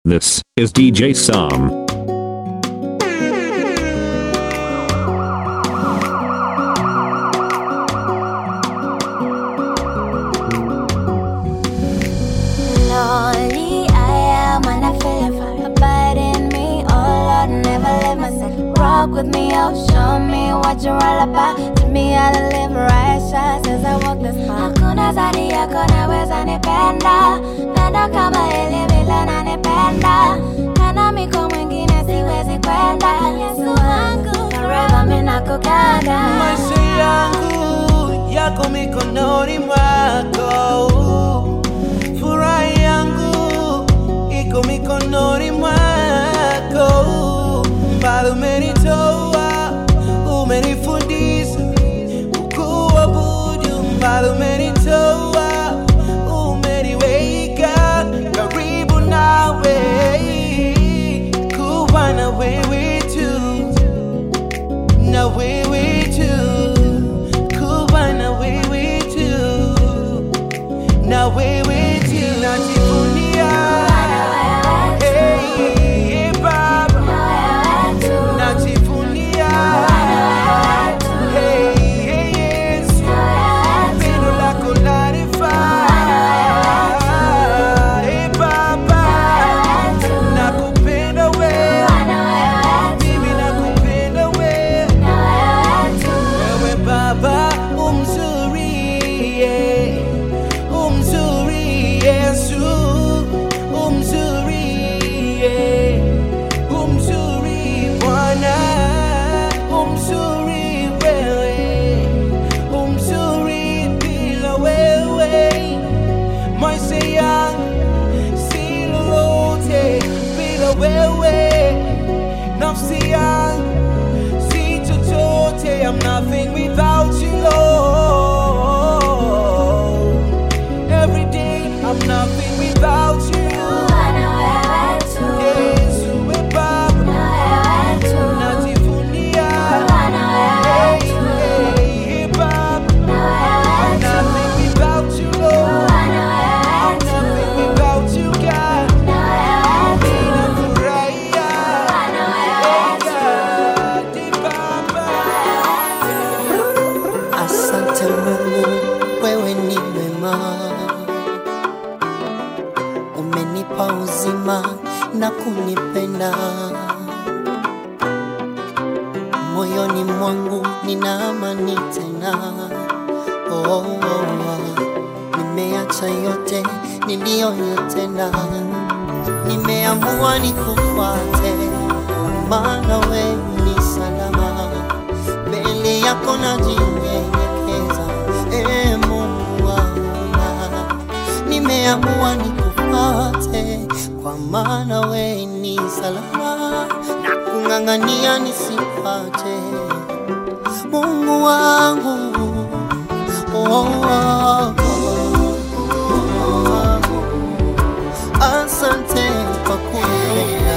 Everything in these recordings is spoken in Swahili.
This is DJ Sam. Lonely I am when I feel it abide in me. Oh Lord, never leave my side. Rock with me, oh show me what you're all about. To me how to live righteous as I walk this path. Hakuna zaidi yako naweza nipenda. Penda kama ile vile nanipenda. Kana miko mwingine siwezi kwenda. Yesu wangu forever mimi nakukanda. Maisha yangu yako mikononi mwako. Furaha yangu iko mikononi mwako. Mbali umenitoa, umenifundisha kukuabudu. Mbali umenitoa, umeniweka karibu nawe. Kuwa na wewe tu, na wewe tu. Kuwa na wewe tu, na wewe tu. Najivunia, hey Baba, najivunia, hey Yesu, pendo lako lanifaa. Hey Baba, nakupenda wewe, mimi nakupenda wewe. Wewe Baba umzuri, umzuri Yesu, umzuri, umzuri Bwana, umzuri wewe, umzuri bila wewe. Maisha yangu si lolote bila wewe. Nafsi yangu si chochote. I'm nothing without you, Lord. Every day I'm nothing without you. Yesu we Baba, najivunia. Hey Baba, I'm nothing without you, Lord. I'm nothing without you, God. Ninafurahia. Hey God, Baba. Asante Mungu, wewe ni mwema, umenipa uzima na kunipenda. Moyoni mwangu nina amani tena. Oh, oh, oh. Nimeacha yote niliyoyatenda, nimeamua nikufuate, maana wewe ni salama. Mbele yako najinyenyekeza, Mungu wangu, nimeamua nikufuate, kwa maana wewe ni salama, na kung'ang'ania nisipate. Mungu wangu, oh, oh, oh, asante kwa kunipenda.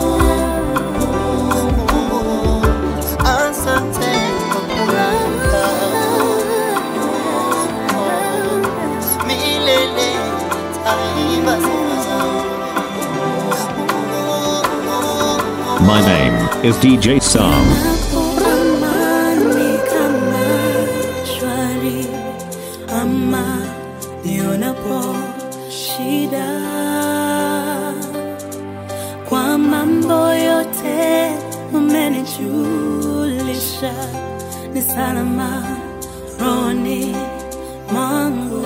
Asante kwa kunipenda. Milele nitaimba sifa. My name is DJ Sam. Amani kama shwari, ama nionapo shida, kwa mambo yote umenijulisha, ni salama rohoni mwangu.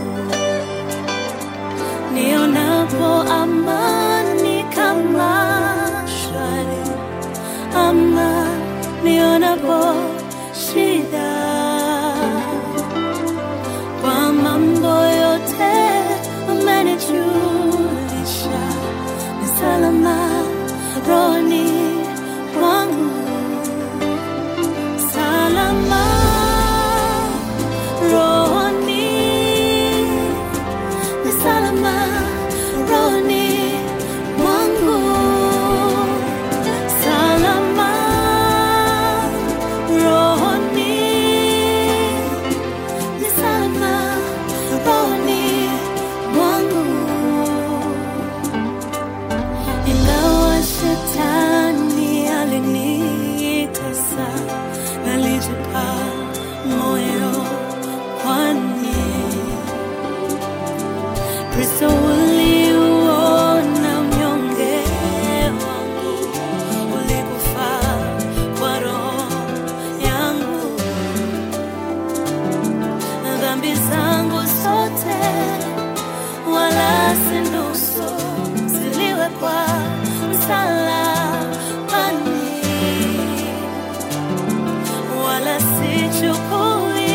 Nionapo amani kama shwari, ama nionapo shida, kwa mambo yote umenijulisha, ni salama rohoni mwangu. Salama rohoni, ni salama rohoni mwangu. Salama rohoni, ni salama rohoni mwangu. nimevikwa msalabani, wala sichukui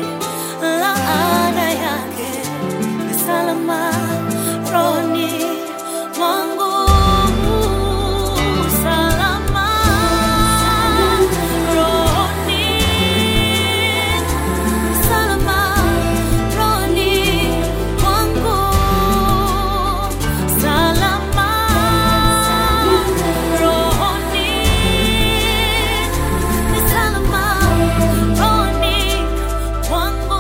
laana yake, ni salama rohoni mwangu. Salama rohoni, salama rohoni mwangu. Salama rohoni, ni salama rohoni mwangu.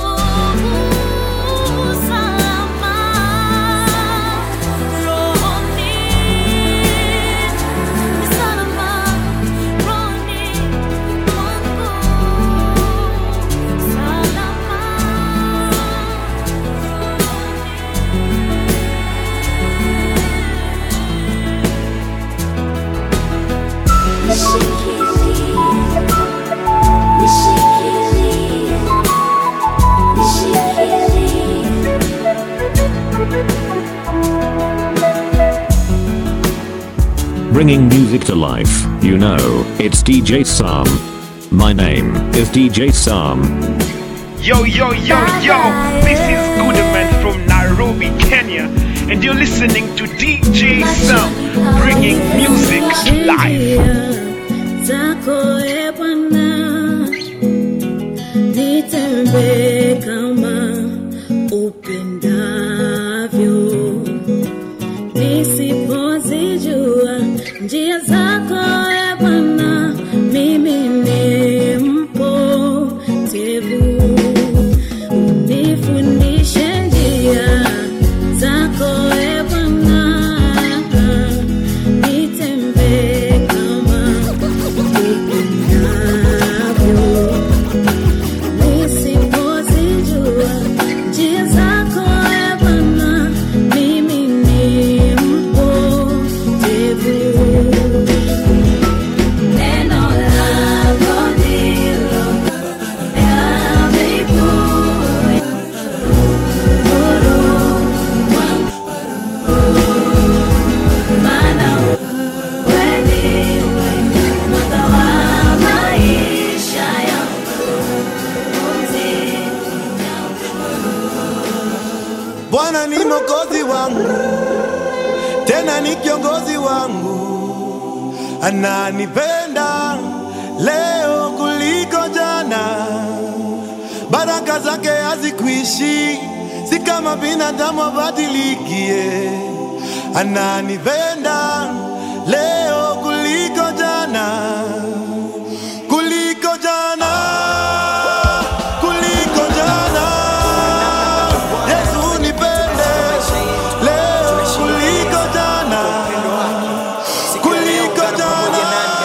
Salama rohoni, ni salama rohoni mwangu. Bringing music to life, you know, it's DJ Sam. My name is DJ Sam. Yo, yo, yo, yo, this is Goodman from Nairobi, Kenya, and you're listening to DJ Sam, bringing music to life. Zako e Bwana, nitembe kama upendavyo, nisipozijua njia zako e Bwana, mimi ni mpotevu. Unifundishe njia zako e Bwana, nitembee kama upendavyo, nisipozijua njia zako e Bwana, mimi ni mpotevu. Neno lako ndilo Bwana ni mwokozi wangu, tena ni kiongozi wangu, ananipenda leo kuliko jana, baraka zake hazikuishi, si kama binadamu abadilikie, ananipenda leo kuliko jana, kuliko jana, kuliko jana. Yesu nipende leo kuliko jana, kuliko jana,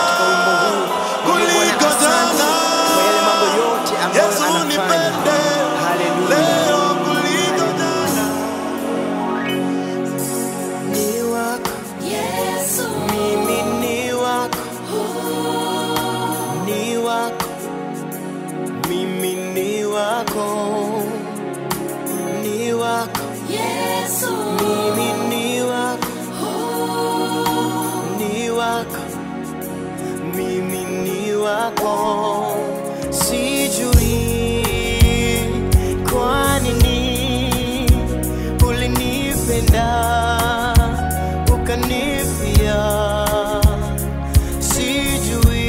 kuliko jana. Yesu nipende leo kuliko jana. Ni wako Yesu, mimi, ni wako, ni wako mimi, ni wako, ni wako Yesu, mimi, ni wako, ni wako mimi, ni wako. Sijui kwa nini ulinipenda ukanifia, sijui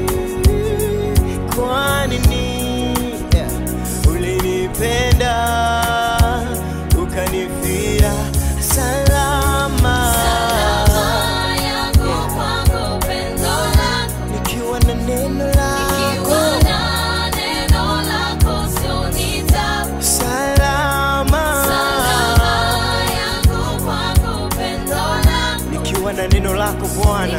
kwa nini ulinipenda ukanifia. Salama yangu kwangu pendo lako, nikiwa na neno lako, sio nitabu. salama yangu kwangu pendo lako, nikiwa na neno lako Bwana,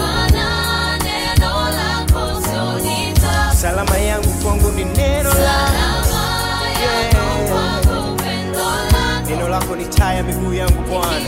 sio nitabu. salama yangu kwangu ni neno lako. Neno lako ni taa ya miguu yangu Bwana.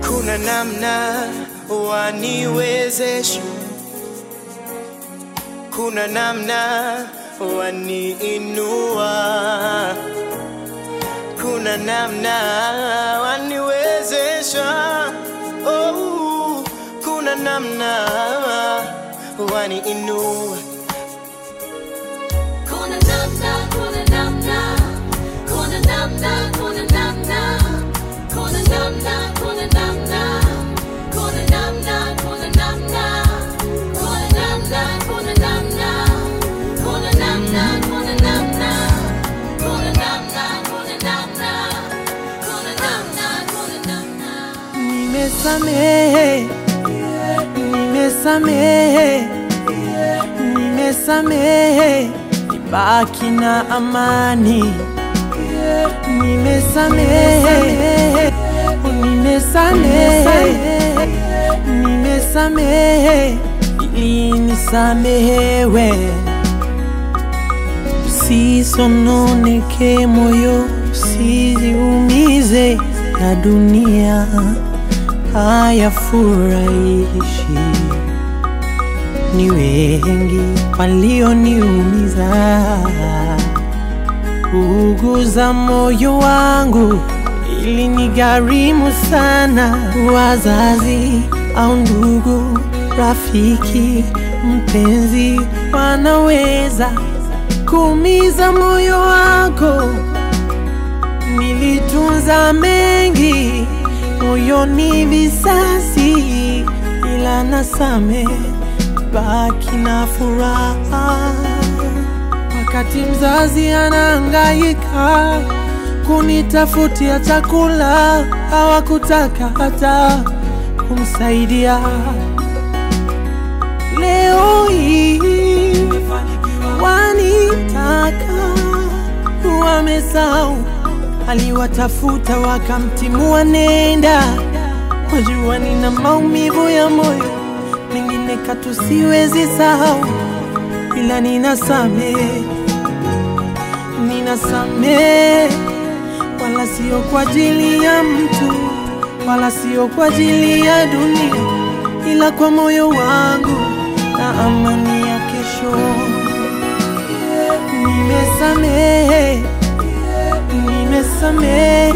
kuna namna waniwezesha, kuna namna waniinua, kuna namna waniwezesha, oh, kuna namna waniinua. Kuna namna, kuna namna, kuna namna, kuna namna, kuna namna, kuna namna, kuna namna, kuna namna, kuna namna, kuna namna, kuna namna, kuna namna, kuna namna, kuna namna, kuna namna, kuna namna. Nimesamehe, nimesamehe, nimesamehe, nibaki na amani. Nimesamehe, nimesamehe, nimesamehe, ili nisamehewe. Usisononeke moyo, usijiumize, na dunia hayafurahishi. Ni wengi walioniumiza, kuuguza moyo wangu ili nigharimu sana. Wazazi au ndugu, rafiki, mpenzi wanaweza kuumiza moyo wako. Nilitunza mengi moyoni, visasi, ila nasamehe, baki na furaha. Wakati mzazi anahangaika kunitafutia chakula, hawakutaka hata kumsaidia. Leo hii wanitaka, wamesahau aliwatafuta wakamtimua nenda. Wajua nina maumivu ya moyo, mengine katu siwezi sahau, ila ninasamehe, ninasamehe. Wala sio kwa ajili ya mtu, wala sio kwa ajili ya dunia, ila kwa moyo wangu na amani ya kesho. Nimesamehe, nimesamehe,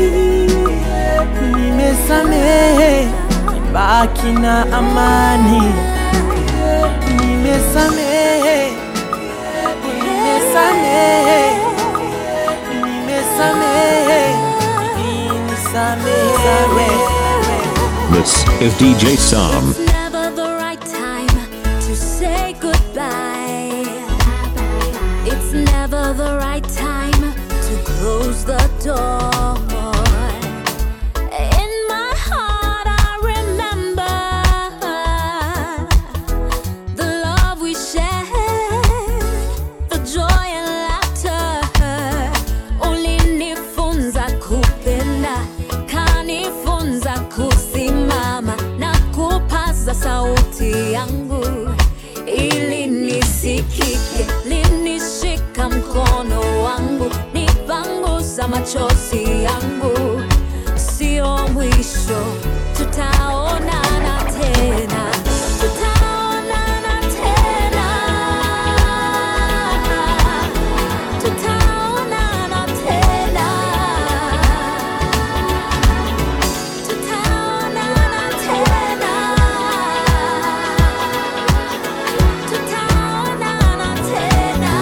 nimesamehe, baki na amani. Nimesamehe, nimesamehe, nimesamehe, nisamehewe. This is DJ Sam. It's never the right time to say goodbye. It's never the right time to close the door. In my heart I remember the love we shared, the joy and laughter. Ulinifunza kupenda, kanifunza kusimama na kupaza sauti yangu ili nisikike. Linishika mkono wangu, nipangusa machozi yangu. Sio mwisho, tutaonana tena, tutaonana tena, tutaonana tena, tutaonana tena, tutaonana tena.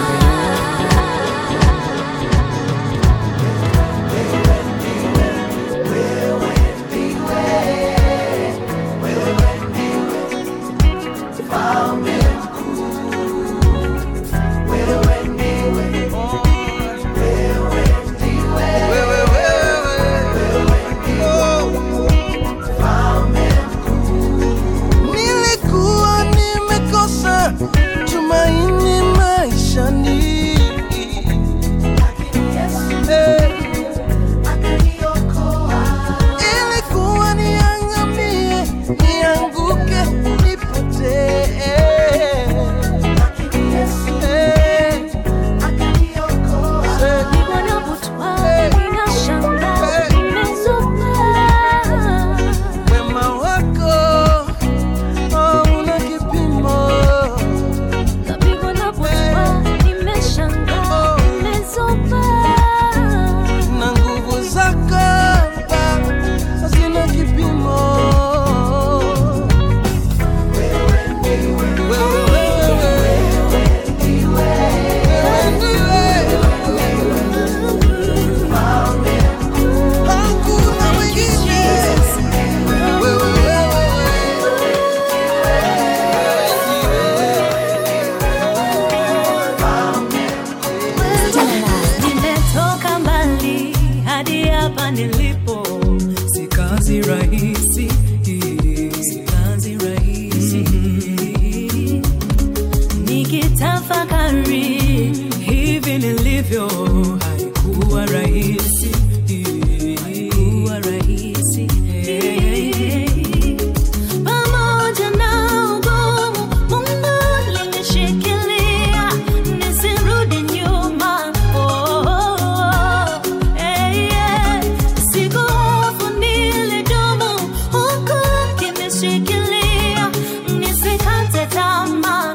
kinishikilia, nisikate tamaa.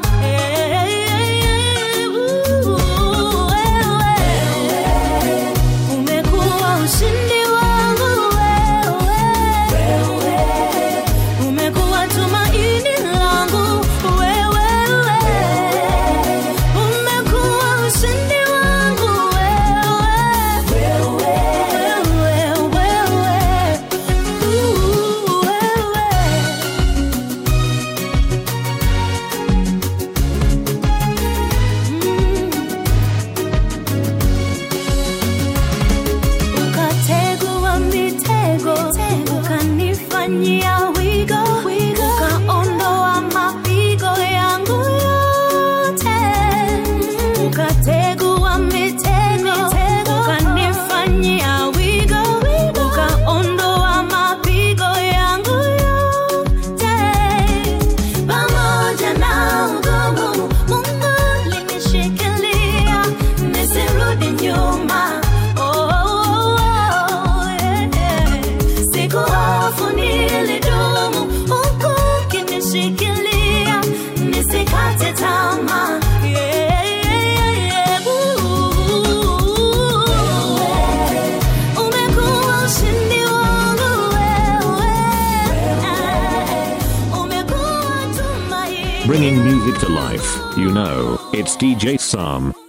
Umekuwa ushindi wangu wewe, umekuwa tumaini langu wewe, umekuwa ushindi wangu wewe. Ukategua mitego, ukanifanyia wigo, ukaondoa mapigo yangu yote. Ukategua mitego, ukanifanyia wigo, ukaondoa mapigo yangu yote. Pamoja na ugumu, Mungu alinishikilia, nisirudi nyuma. Sikuhofu, nilidumu, huku kinishikilia, nisikate tamaa. Umekuwa ushindi wangu wewe, umekuwa tumaini. Bringing music to life, you know, it's DJ Sam.